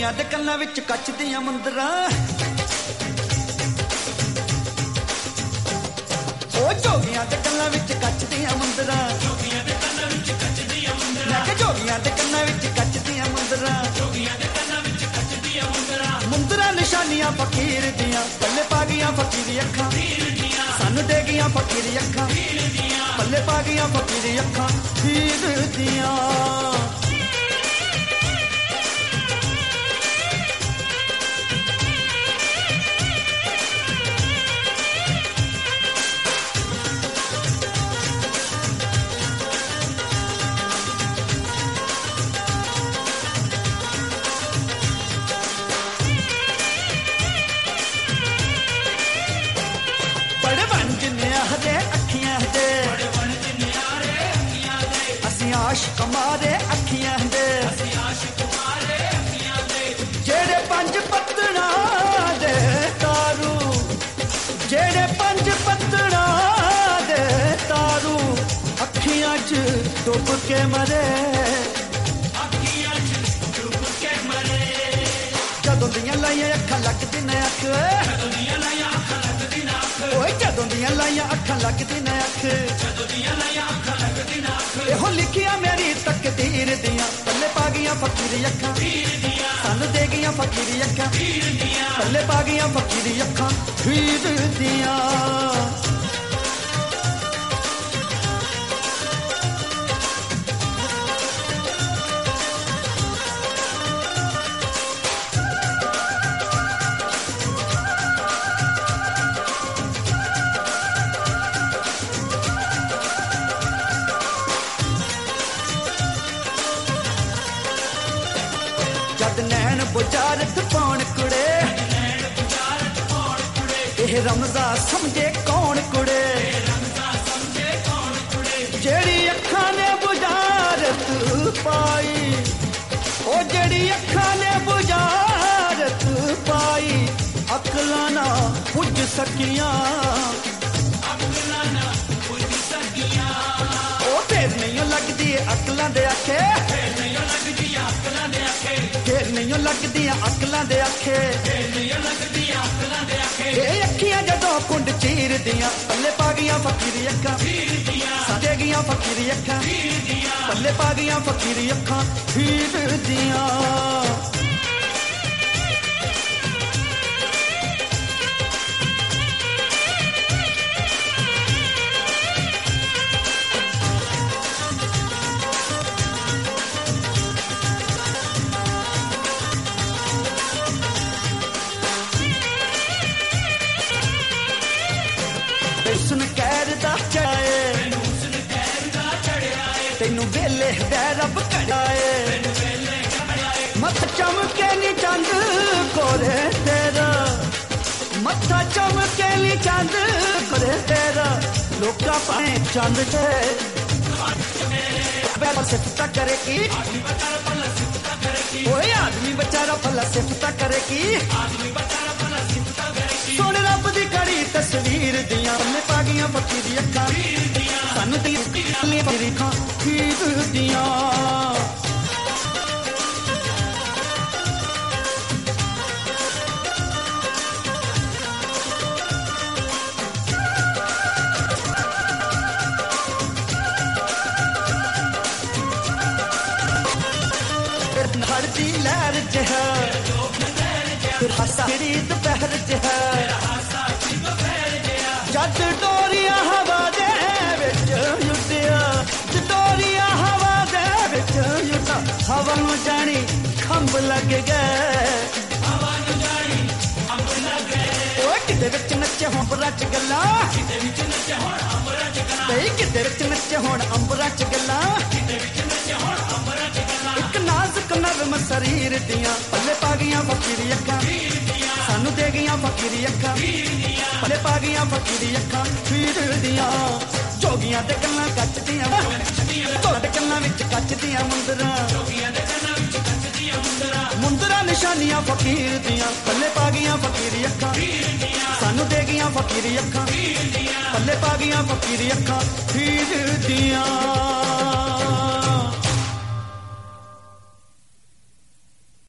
ਜੋਗੀਆਂ ਦੇ ਕੰਨਾਂ ਵਿੱਚ ਕੱਚ ਦੀਆਂ ਮੁੰਦਰਾਂ ਉਹ ਜੋਗੀਆਂ ਦੇ ਕੰਨਾਂ ਵਿੱਚ ਕੱਚ ਦੀਆਂ ਮੁੰਦਰਾਂ ਜੋਗੀਆਂ ਦੇ ਕੰਨਾਂ ਵਿੱਚ ਕੱਚ ਦੀਆਂ ਮੁੰਦਰਾਂ ਮੈਂ ਕਿ ਜੋਗੀਆਂ ਦੇ ਕੰਨਾਂ ਵਿੱਚ ਕੱਚ ਦੀਆਂ ਮੁੰਦਰਾਂ ਜੋਗੀਆਂ ਦੇ ਕੰਨਾਂ ਵਿੱਚ ਕੱਚ ਦੀਆਂ ਮੁੰਦਰਾਂ ਮੁੰਦਰਾਂ ਨਿਸ਼ਾਨੀਆਂ ਫਕੀਰ ਦੀਆਂ ਪੱਲੇ ਪਾ ਗਈਆਂ ਫਕੀਰੀ ਅੱਖਾਂ ਸਾਨੂੰ ਦੇ ਗਈਆਂ ਫਕੀਰੀ ਅੱਖਾਂ ਪੱਲੇ ਪਾ ਗਈਆਂ ਫਕੀਰੀ ਅੱਖਾਂ ਪੀਰ ਦੀਆਂ आशिक मारे अखियां दे जेड़े पंज पत्तना दे तारू जेड़े पंज पत्तना दे तारू अखियां च डुब के मरे जदों दियां लाइयां अखां लगदी ने अख जदों दियां लाइयां अखां लगदी ने अख एहो लिखिया मेरी तकदीर दियां पल्ले पा गईयां फकीरी अखां सानू दे गईयां फकीरी अखां पल्ले पा गईयां फकीरी अखां पीर दियां बुजारत पौन कुड़े एह रमजा समझे कौन कुड़े जेड़ी अखां ने बुजारत पाई ओ जेड़ी अखां ने बुजारत पाई अकलां ना पुज सकियां ओ फिर नहीं लगदी अकलां दे आखे फिर नहीं लगदी अकलां दे आखे अखियां जदों कुंड चीर दियां पल्ले पा गईयां फकीरी अखां साडे गईयां फकीरी अखां पल्ले पा गईयां फकीरी अखां पीर दियां तेनू वेले रब कड़ाए मत्था चमके नी चंद कोरे तेरा मत्था चमके नी चंद कोरे तेरा लोका पाए चंद चे सिफता करे की ओए आदमी बेचारा भला सिफता करे की सोने रब दी कड़ी तस्वीर दियां पल्ले पा गईयां फकीरी अखां सानू दी फकीरी अखां पीर दियां हर दी लहर जहा फिर हसा दोपहर जहा जद डोरिया हवा दे विच युटिया डोरिया हवा दे विच युटा हवा नूं जानी खंभ लग गए किते विच नचे हों अंबरां च गल्लां किते विच नचे हों अंबरां च गल्लां एक नाजुक नरम शरीर दियां पल्ले पा गईयां फकीरी अखां सानू दे गईयां फकीरी अखां पल्ले पा गईयां फकीरी अखां पीर दियां जोगियां दे गल्लां कच दियां तोड़े गल्लां विच कच दियां मुंदरां मुंदरां निशानियां फकीर दियां पल्ले पा गईयां फकीरी अखां सानू दे गईयां फकीरी अखां पल्ले पा गईयां फकीरी अखां पीर दियां